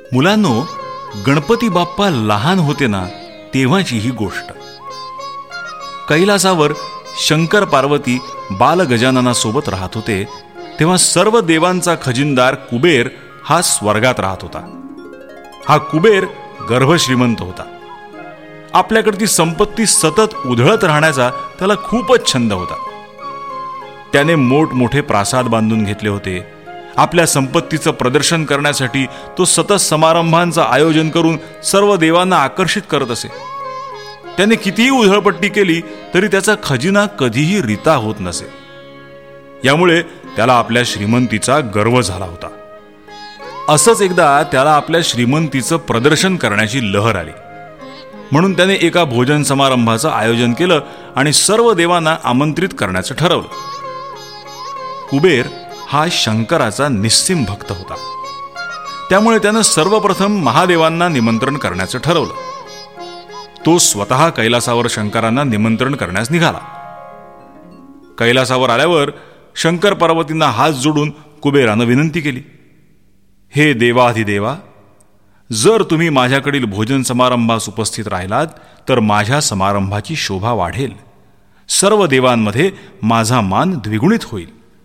मुलांनो, गणपती बाप्पा लहान होते ना तेव्हाची ही गोष्ट. कैलासावर शंकर पार्वती बाल गजाननासोबत राहत होते तेव्हा सर्व देवांचा खजिनदार कुबेर हा स्वर्गात राहत होता. हा कुबेर गर्भश्रीमंत होता. आपल्याकडची संपत्ती सतत उधळत राहण्याचा त्याला खूपच छंद होता. त्याने मोठमोठे प्रासाद बांधून घेतले होते. आपल्या संपत्तीचं प्रदर्शन करण्यासाठी तो सतत समारंभांचं आयोजन करून सर्व देवांना आकर्षित करत असे. त्याने कितीही उधळपट्टी केली तरी त्याचा खजिना कधीही रिता होत नसे. यामुळे त्याला आपल्या श्रीमंतीचा गर्व झाला होता. असंच एकदा त्याला आपल्या श्रीमंतीचं प्रदर्शन करण्याची लहर आली. म्हणून त्याने एका भोजन समारंभाचं आयोजन केलं आणि सर्व देवांना आमंत्रित करण्याचं ठरवलं. कुबेर हा शंकराचा निस्सीम भक्त होता. त्यामुळे त्यानं सर्वप्रथम महादेवांना निमंत्रण करण्याचं ठरवलं. तो स्वतः कैलासावर शंकरांना निमंत्रण करण्यास निघाला. कैलासावर आल्यावर शंकर पार्वतींना हात जोडून कुबेरानं विनंती केली, हे देवाधिदेवा, जर तुम्ही माझ्याकडील भोजन समारंभास उपस्थित राहिलात तर माझ्या समारंभाची शोभा वाढेल. सर्व देवांमध्ये माझा मान द्विगुणित होईल.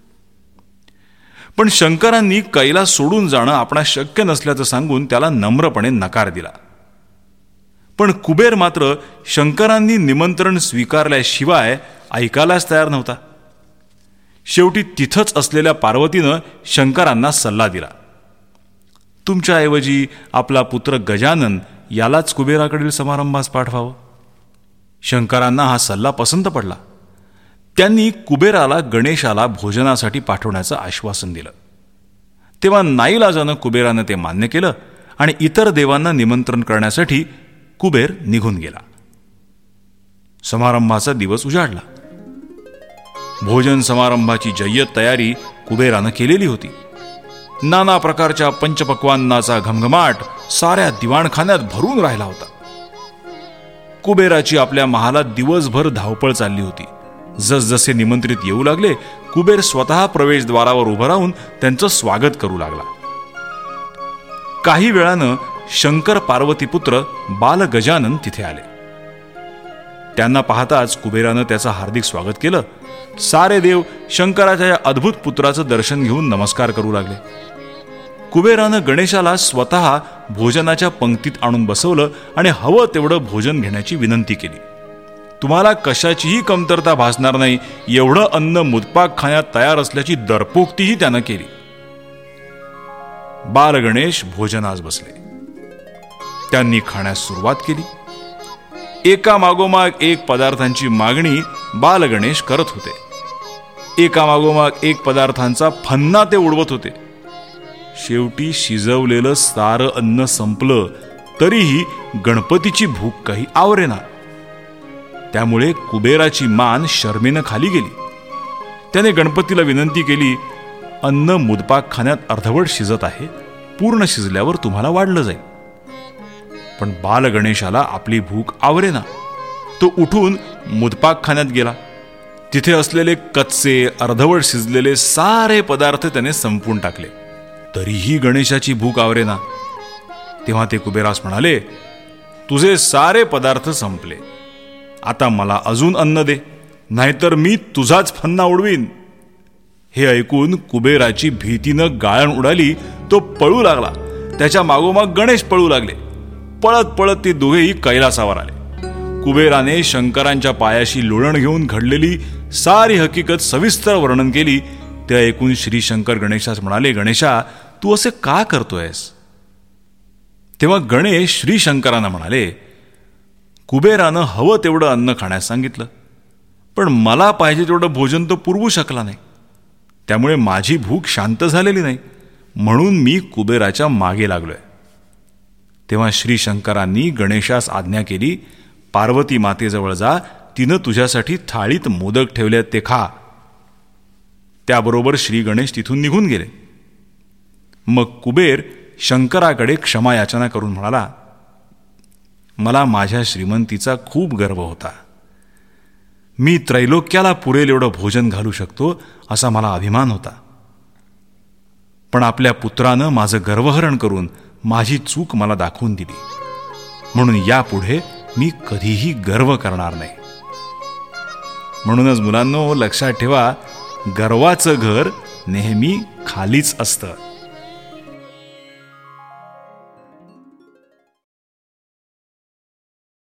पण शंकरांनी कैलास सोडून जाणं आपणास शक्य नसल्याचं सांगून त्याला नम्रपणे नकार दिला. पण कुबेर मात्र शंकरांनी निमंत्रण स्वीकारल्याशिवाय ऐकायलाच तयार नव्हता. शेवटी तिथंच असलेल्या पार्वतीनं शंकरांना सल्ला दिला, तुमच्याऐवजी आपला पुत्र गजानन यालाच कुबेराकडील समारंभास पाठवावं. शंकरांना हा सल्ला पसंत पडला. त्यांनी कुबेराला गणेशाला भोजनासाठी पाठवण्याचं आश्वासन दिलं. तेव्हा नाईलाजानं कुबेरानं ते मान्य केलं आणि इतर देवांना निमंत्रण करण्यासाठी कुबेर निघून गेला. समारंभाचा दिवस उजाडला. भोजन समारंभाची जय्यत तयारी कुबेरानं केलेली होती. नाना प्रकारच्या पंचपक्वान्नाचा घमघमाट साऱ्या दिवाणखान्यात भरून राहिला होता. कुबेराची आपल्या महालात दिवसभर धावपळ चालली होती. जसजसे निमंत्रित येऊ लागले, कुबेर स्वतः प्रवेशद्वारावर उभं राहून त्यांचं स्वागत करू लागला. काही वेळानं शंकर पार्वती पुत्र बाल गजानन तिथे आले. त्यांना पाहताच कुबेरानं त्याचं हार्दिक स्वागत केलं. सारे देव शंकराच्या या अद्भुत पुत्राचं दर्शन घेऊन नमस्कार करू लागले. कुबेरानं गणेशाला स्वतः भोजनाच्या पंक्तीत आणून बसवलं आणि हवं तेवढं भोजन घेण्याची विनंती केली. तुम्हाला कशाचीही कमतरता भासणार नाही एवढं अन्न मुदपाक खाण्यात तयार असल्याची दरपोक्तीही त्यानं केली. बाल गणेश भोजनास बसले. त्यांनी खाण्यास सुरुवात केली. एका मागोमाग एक पदार्थांची मागणी बाल गणेश करत होते. एका मागोमाग एक पदार्थांचा फन्ना ते उडवत होते. शेवटी शिजवलेलं सारं अन्न संपलं तरीही गणपतीची भूक काही आवरेना. त्यामुळे कुबेराची मान शर्मेनं खाली गेली. त्याने गणपतीला विनंती केली, अन्न मुदपाक खाण्यात अर्धवट शिजत आहे, पूर्ण शिजल्यावर तुम्हाला वाढलं जाईल. पण बाल गणेशाला आपली भूक आवरेना. तो उठून मुदपाक खाण्यात गेला. तिथे असलेले कच्चे अर्धवट शिजलेले सारे पदार्थ त्याने संपवून टाकले. तरीही गणेशाची भूक आवरेना. तेव्हा ते कुबेरास म्हणाले, तुझे सारे पदार्थ संपले, आता मला अजून अन्न दे, नाहीतर मी तुझाच फन्ना उडवीन. हे ऐकून कुबेराची भीतीनं गाळण उडाली. तो पळू लागला. त्याच्या मागोमाग गणेश पळू लागले. पळत पळत ते दोघेही कैलासावर आले. कुबेराने शंकरांच्या पायाशी लोळण घेऊन घडलेली सारी हकीकत सविस्तर वर्णन केली. ते ऐकून श्री शंकर गणेशास म्हणाले, गणेशा, तू असे का करतोयस? तेव्हा गणेश श्री शंकरांना म्हणाले, कुबेरानं हवं तेवढं अन्न खाण्यास सांगितलं, पण मला पाहिजे तेवढं भोजन तो पुरवू शकला नाही. त्यामुळे माझी भूक शांत झालेली नाही, म्हणून मी कुबेराच्या मागे लागलोय. तेव्हा श्री शंकरांनी गणेशास आज्ञा केली, पार्वती मातेजवळ जा, तिनं तुझ्यासाठी थाळीत मोदक ठेवले, ते खा. त्याबरोबर श्री गणेश तिथून निघून गेले. मग कुबेर शंकराकडे क्षमा याचना करून म्हणाला, मला माझ्या श्रीमंतीचा खूप गर्व होता. मी त्रैलोक्याला पुरेल एवढं भोजन घालू शकतो असा मला अभिमान होता. पण आपल्या पुत्रानं माझं गर्वहरण करून माझी चूक मला दाखवून दिली, म्हणून यापुढे मी कधीही गर्व करणार नाही. म्हणूनच मुलांनो, लक्षात ठेवा, गर्वाचं घर नेहमी खालीच असतं.